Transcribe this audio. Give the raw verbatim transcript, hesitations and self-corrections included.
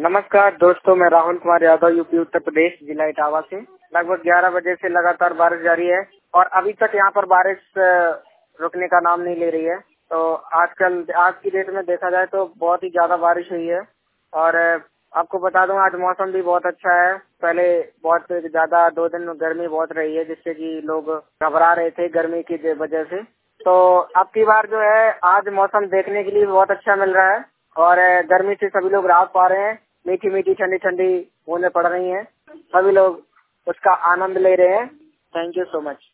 नमस्कार दोस्तों, मैं राहुल कुमार यादव, यूपी उत्तर प्रदेश, जिला इटावा से। लगभग ग्यारह बजे से लगातार बारिश जारी है और अभी तक यहाँ पर बारिश रुकने का नाम नहीं ले रही है। तो आजकल आज की डेट में देखा जाए तो बहुत ही ज्यादा बारिश हुई है और आपको बता दूं आज मौसम भी बहुत अच्छा है। पहले बहुत ज्यादा दो दिन गर्मी बहुत रही है जिससे कि लोग घबरा रहे थे गर्मी की वजह से। तो अब की बार जो है आज मौसम देखने के लिए बहुत अच्छा मिल रहा है और गर्मी से सभी लोग राहत पा रहे हैं। मीठी मीठी ठंडी ठंडी बूंदें पड़ रही हैं, सभी लोग उसका आनंद ले रहे हैं। Thank you so much.